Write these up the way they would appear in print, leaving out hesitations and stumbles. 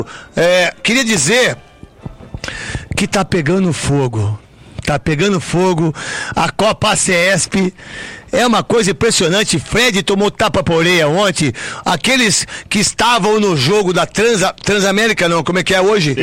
Queria dizer que tá pegando fogo. Tá pegando fogo. A Copa CESP é uma coisa impressionante. Fred tomou tapa por orelha ontem. Aqueles que estavam no jogo da Transamérica, não, como é que é hoje?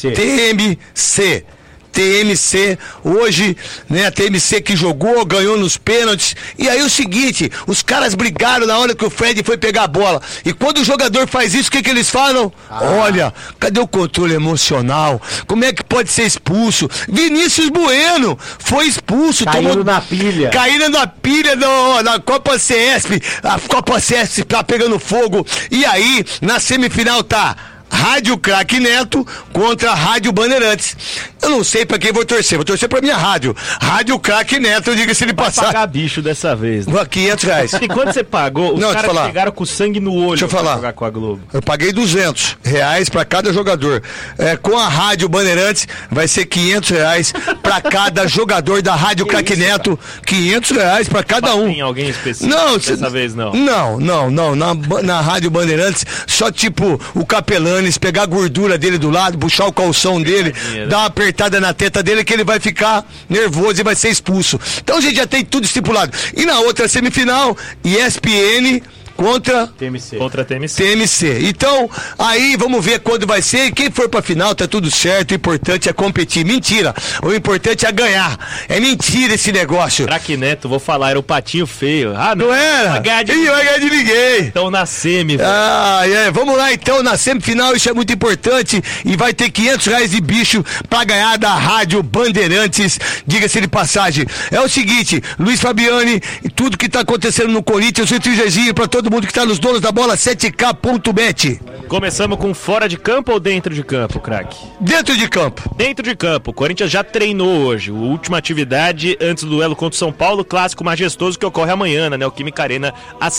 TMC, hoje, né, a TMC que jogou, ganhou nos pênaltis. E aí o seguinte, os caras brigaram na hora que o Fred foi pegar a bola. E quando o jogador faz isso, o que eles falam? Olha, cadê o controle emocional? Como é que pode ser expulso? Vinícius Bueno foi expulso. Caíram na pilha. Caíram na pilha da Copa CESP. A Copa CESP tá pegando fogo. E aí, na semifinal tá Rádio Craque Neto contra a Rádio Bandeirantes. Eu não sei pra quem vou torcer pra minha rádio. Rádio Craque Neto, diga-se de passar. Vai pagar bicho dessa vez, né? R$500. E quando você pagou, os caras chegaram com sangue no olho. Deixa eu falar. Jogar com a Globo. Eu paguei R$200 pra cada jogador. Com a Rádio Bandeirantes vai ser R$500 pra cada jogador da Rádio Craque Neto. R$500 pra cada um. Tem alguém específico? Não, dessa vez não. Não. Na Rádio Bandeirantes, só tipo o Capelanes, pegar a gordura dele do lado, puxar o calção dele, dar uma apertada na teta dele que ele vai ficar nervoso e vai ser expulso. Então a gente já tem tudo estipulado. E na outra semifinal, ESPN contra TMC. Então, aí vamos ver quando vai ser. Quem for pra final, tá tudo certo. O importante é competir. Mentira. O importante é ganhar. É mentira esse negócio. Craque Neto, vou falar, era o patinho feio. Não era? Vai ganhar de ninguém. Então na semi. Vamos lá então, na semifinal, isso é muito importante. E vai ter R$500 de bicho pra ganhar da Rádio Bandeirantes. Diga-se de passagem. É o seguinte, Luiz Fabiani, tudo que tá acontecendo no Corinthians, o Trijazinho pra todo mundo que tá nos donos da bola, 7k.bet. Começamos com fora de campo ou dentro de campo, craque? Dentro de campo. Dentro de campo. O Corinthians já treinou hoje. A última atividade antes do duelo contra o São Paulo, clássico majestoso que ocorre amanhã na Neoquímica Arena às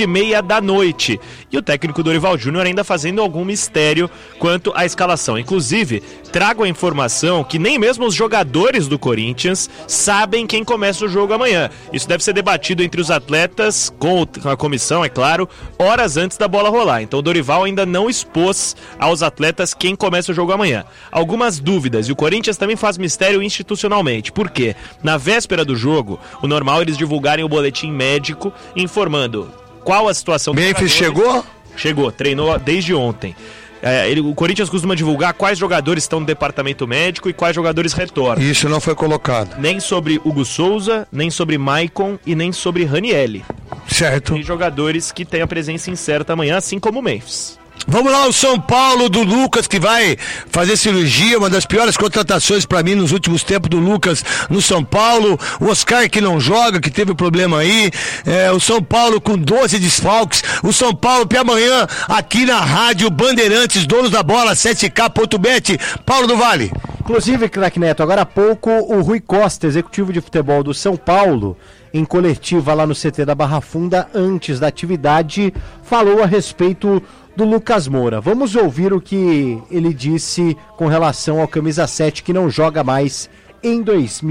7h30 da noite. E o técnico Dorival Júnior ainda fazendo algum mistério quanto à escalação. Inclusive, trago a informação que nem mesmo os jogadores do Corinthians sabem quem começa o jogo amanhã. Isso deve ser debatido entre os atletas, com a comissão, é claro, horas antes da bola rolar. Então o Dorival ainda não expôs aos atletas quem começa o jogo amanhã. Algumas dúvidas, e o Corinthians também faz mistério institucionalmente. Por quê? Na véspera do jogo, o normal é eles divulgarem o boletim médico informando qual a situação... Memphis chegou? Chegou, treinou desde ontem. O Corinthians costuma divulgar quais jogadores estão no departamento médico e quais jogadores retornam. Isso não foi colocado. Nem sobre Hugo Souza, nem sobre Maicon e nem sobre Ranielli. Certo. E jogadores que têm a presença incerta amanhã, assim como o Memphis. Vamos lá, o São Paulo do Lucas, que vai fazer cirurgia, uma das piores contratações pra mim nos últimos tempos do Lucas no São Paulo. O Oscar que não joga, que teve problema aí. O São Paulo com 12 desfalques. O São Paulo para amanhã aqui na Rádio Bandeirantes, donos da bola, 7k.bet. Paulo do Vale. Inclusive, craque Neto, agora há pouco o Rui Costa, executivo de futebol do São Paulo, em coletiva lá no CT da Barra Funda, antes da atividade, falou a respeito do Lucas Moura. Vamos ouvir o que ele disse com relação ao camisa 7 que não joga mais em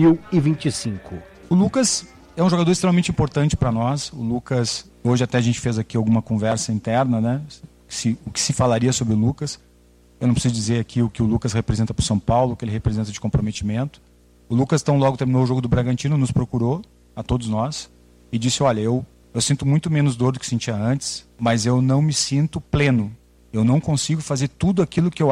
2025. O Lucas é um jogador extremamente importante para nós. O Lucas, hoje até a gente fez aqui alguma conversa interna, né? O que se falaria sobre o Lucas. Eu não preciso dizer aqui o que o Lucas representa para o São Paulo, o que ele representa de comprometimento. O Lucas, tão logo terminou o jogo do Bragantino, nos procurou, a todos nós, e disse, olha, eu sinto muito menos dor do que sentia antes, mas eu não me sinto pleno. Eu não consigo fazer tudo aquilo que eu